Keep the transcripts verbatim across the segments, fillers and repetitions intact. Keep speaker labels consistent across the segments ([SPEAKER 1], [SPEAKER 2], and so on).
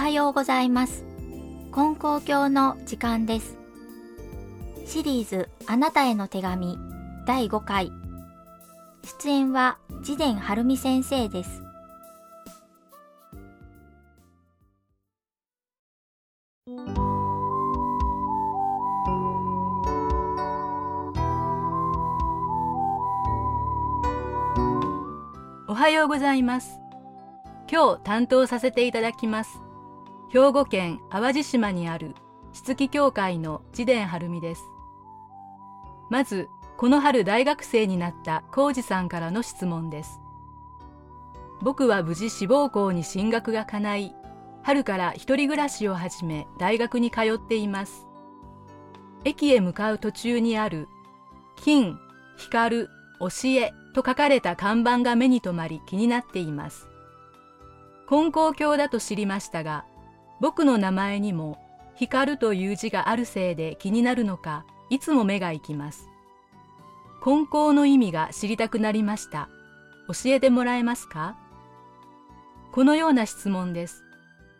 [SPEAKER 1] はようございます。金光教の時間です。シリーズあなたへの手紙だいごかい。出演は自伝はるみ先生です。
[SPEAKER 2] おはようございます。今日担当させていただきます。兵庫県淡路島にある漆器協会の自伝はるみです。まず、この春大学生になった浩二さんからの質問です。僕は無事志望校に進学が叶い、春から一人暮らしを始め大学に通っています。駅へ向かう途中にある金、光、教えと書かれた看板が目に留まり気になっています。金光教だと知りましたが、僕の名前にも光という字があるせいで気になるのか、いつも目が行きます。金光の意味が知りたくなりました。教えてもらえますか？このような質問です。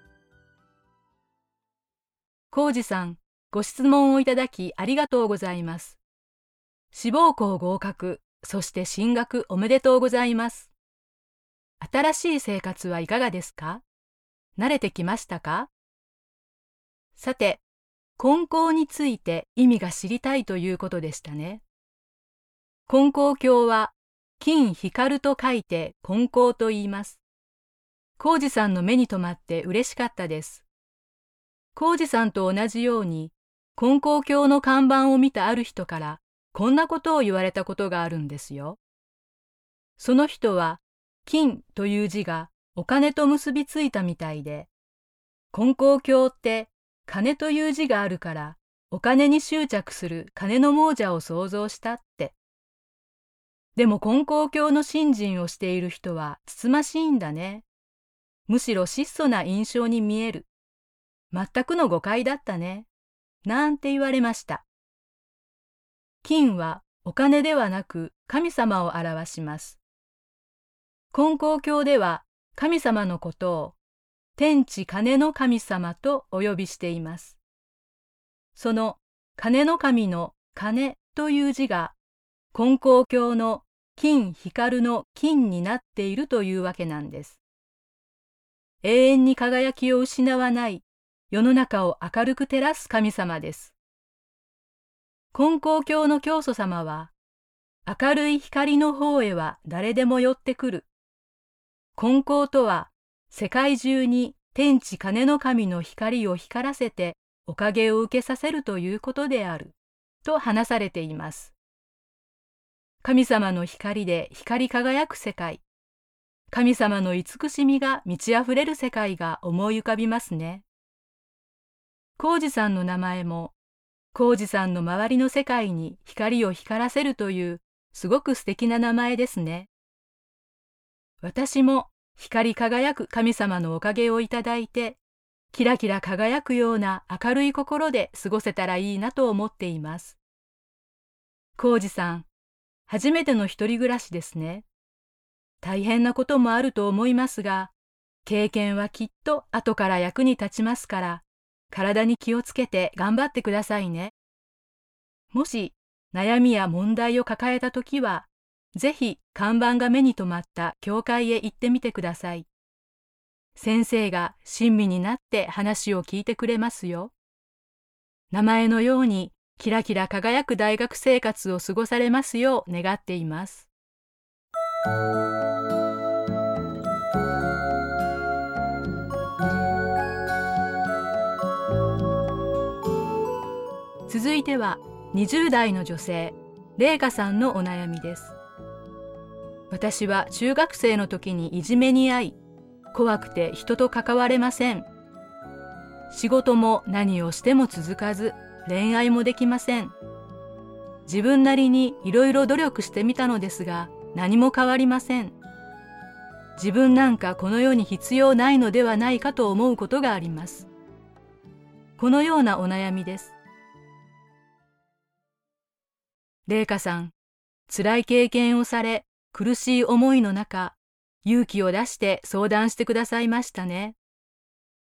[SPEAKER 2] 浩二さん、ご質問をいただきありがとうございます。志望校合格、そして進学おめでとうございます。新しい生活はいかがですか？慣れてきましたか？さて、金光について意味が知りたいということでしたね。金光教は、金光と書いて金光と言います。浩二さんの目に留まって嬉しかったです。浩二さんと同じように、金光教の看板を見たある人から、こんなことを言われたことがあるんですよ。その人は、金という字がお金と結びついたみたいで、金光教って金という字があるからお金に執着する金の亡者を想像したって。でも金光教の信心をしている人はつつましいんだね。むしろ質素な印象に見える。全くの誤解だったね。なんて言われました。金はお金ではなく神様を表します。金光教では神様のことを天地金の神様とお呼びしています。その金の神の金という字が金光教の金光の金になっているというわけなんです。永遠に輝きを失わない世の中を明るく照らす神様です。金光教の教祖様は明るい光の方へは誰でも寄ってくる。金光とは世界中に天地金の神の光を光らせておかげを受けさせるということであると話されています。神様の光で光り輝く世界、神様の慈しみが満ち溢れる世界が思い浮かびますね。浩二さんの名前も浩二さんの周りの世界に光を光らせるというすごく素敵な名前ですね。私も光り輝く神様のおかげをいただいて、キラキラ輝くような明るい心で過ごせたらいいなと思っています。浩二さん、初めての一人暮らしですね。大変なこともあると思いますが、経験はきっと後から役に立ちますから、体に気をつけて頑張ってくださいね。もし悩みや問題を抱えたときは、ぜひ看板が目に留まった教会へ行ってみてください。先生が親身になって話を聞いてくれますよ。名前のようにキラキラ輝く大学生活を過ごされますよう願っています。続いてはにじゅう代の女性、麗華さんのお悩みです。私は中学生の時にいじめに遭い、怖くて人と関われません。仕事も何をしても続かず、恋愛もできません。自分なりにいろいろ努力してみたのですが、何も変わりません。自分なんかこの世に必要ないのではないかと思うことがあります。このようなお悩みです。麗華さん、辛い経験をされ、苦しい思いの中、勇気を出して相談してくださいましたね。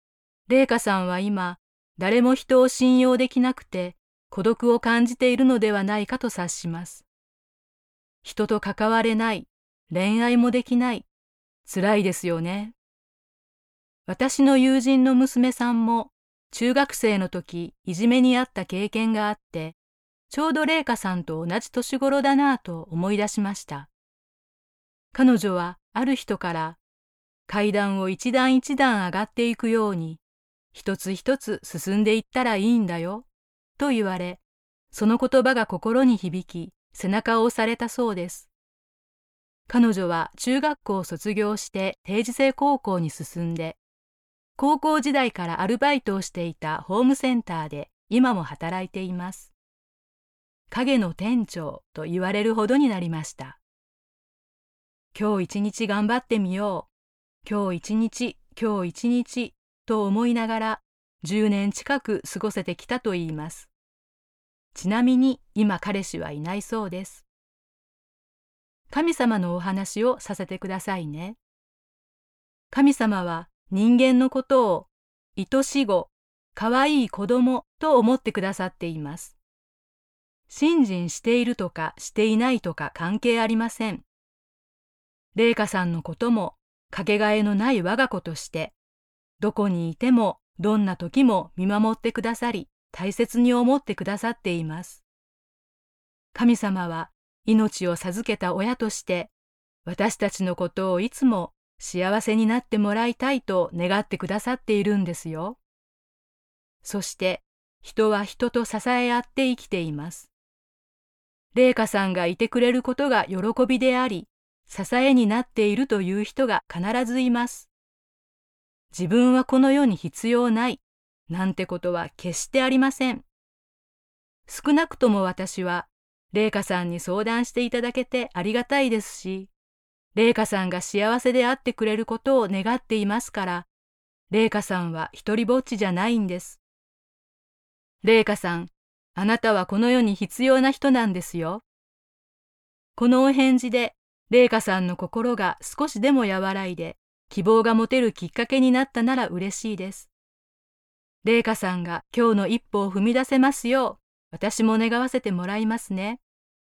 [SPEAKER 2] 麗華さんは今、誰も人を信用できなくて孤独を感じているのではないかと察します。人と関われない、恋愛もできない、辛いですよね。私の友人の娘さんも中学生の時いじめにあった経験があって、ちょうど麗華さんと同じ年頃だなぁと思い出しました。彼女はある人から階段を一段一段上がっていくように一つ一つ進んでいったらいいんだよと言われ、その言葉が心に響き背中を押されたそうです。彼女は中学校を卒業して定時制高校に進んで、高校時代からアルバイトをしていたホームセンターで今も働いています。影の店長と言われるほどになりました。今日一日頑張ってみよう。今日一日、今日一日と思いながらじゅうねん近く過ごせてきたといいます。ちなみに今彼氏はいないそうです。神様のお話をさせてくださいね。神様は人間のことを愛し子、かわいい子供と思ってくださっています。信心しているとかしていないとか関係ありません。麗華さんのこともかけがえのない我が子として、どこにいてもどんな時も見守ってくださり、大切に思ってくださっています。神様は命を授けた親として、私たちのことをいつも幸せになってもらいたいと願ってくださっているんですよ。そして人は人と支え合って生きています。麗華さんがいてくれることが喜びであり、支えになっているという人が必ずいます。自分はこの世に必要ないなんてことは決してありません。少なくとも私は麗華さんに相談していただけてありがたいですし、麗華さんが幸せであってくれることを願っていますから、麗華さんは一人ぼっちじゃないんです。麗華さん、あなたはこの世に必要な人なんですよ。このお返事で、麗華さんの心が少しでも和らいで、希望が持てるきっかけになったなら嬉しいです。麗華さんが今日の一歩を踏み出せますよう、私も願わせてもらいますね。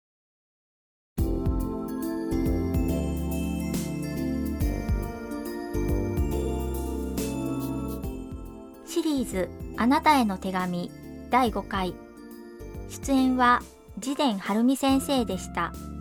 [SPEAKER 1] シリーズあなたへの手紙だいごかい。出演は慈田晴美先生でした。